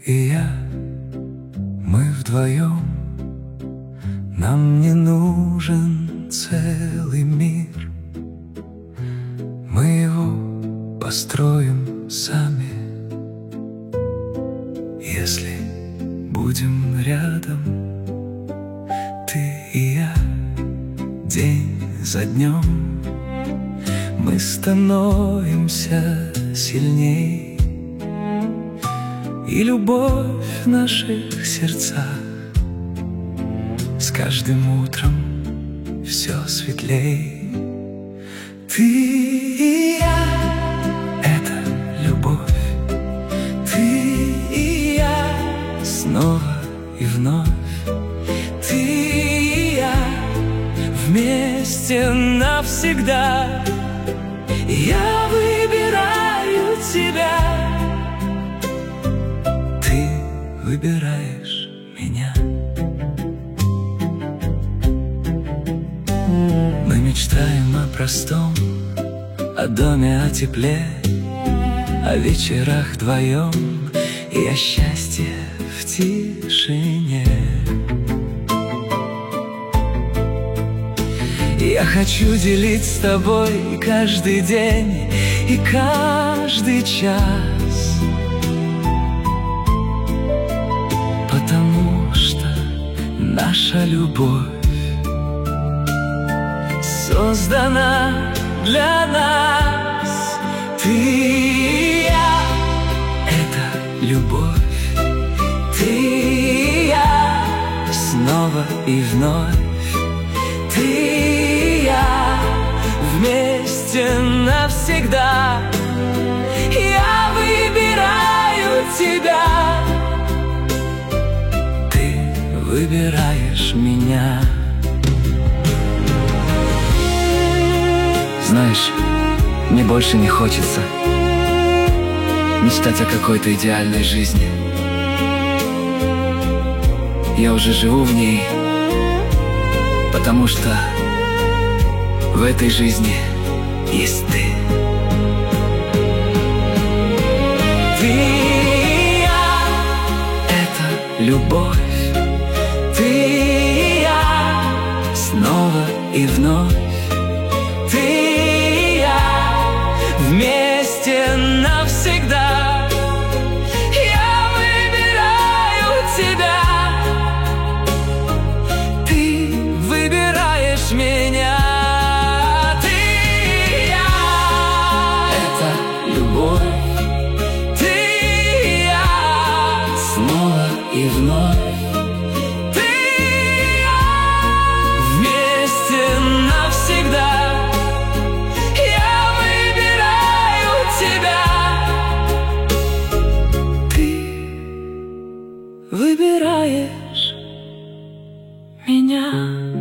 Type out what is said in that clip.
и я, мы вдвоем. Нам не нужен целый мир, мы его построим сами. Если будем рядом, ты и я, день за днем, мы становимся сильней, и любовь в наших сердцах с каждым утром все светлей. Ты и я — это любовь, ты и я снова и вновь, ты и я вместе навсегда. Я выбираю тебя, ты выбираешь меня. Мы мечтаем о простом, о доме, о тепле, о вечерах вдвоем и о счастье в тишине. Я хочу делить с тобой каждый день и каждый час, потому что наша любовь создана для нас. Ты и я — это любовь, ты и я снова и вновь, ты и я вместе навсегда. Я выбираю тебя, ты выбираешь меня. Знаешь, мне больше не хочется мечтать о какой-то идеальной жизни. Я уже живу в ней, потому что в этой жизни есть ты. Ты и я — это любовь, ты и я снова и вновь, ты и я вместе навсегда. Я выбираю тебя, ты выбираешь меня. Ты и я — это любовь, ты и я снова и вновь, ты и я вместе навсегда. Выбираешь меня.